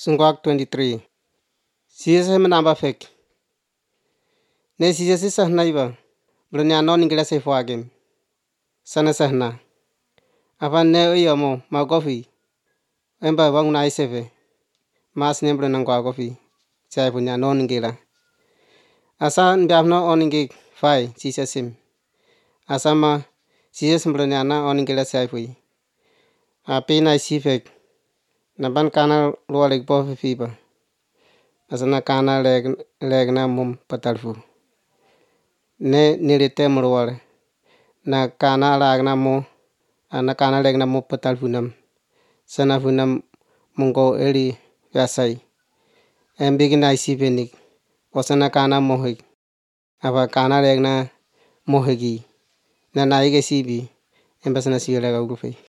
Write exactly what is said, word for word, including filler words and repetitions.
Sungguak twenty-three. Jesus menambah fek. Ne Jesus sahna iba. Belanya non ingila se fuagem. Sana sahna. Apa ne iyamo magofi. Emba bang na iseve. Mas ne belana kwa gofi. Sai punya non ingila. Asa ndiamno on ingi fai Jesus sim. Asa ma Jesus belanya na on ingila sai fui. Api na isifek. Naban kana luar ekbo fiba. Asana kana leg leg na mum patalfu. Ne nilite mluar. Na kana lag na mo. Na kana leg na mo patalfu nam. Sana funam mungko eli yasai. Embigi na isipenik. Osana kana mohik. Apa kana leg na mohigi. Na naige sibi. Embasana siya lega ugufe.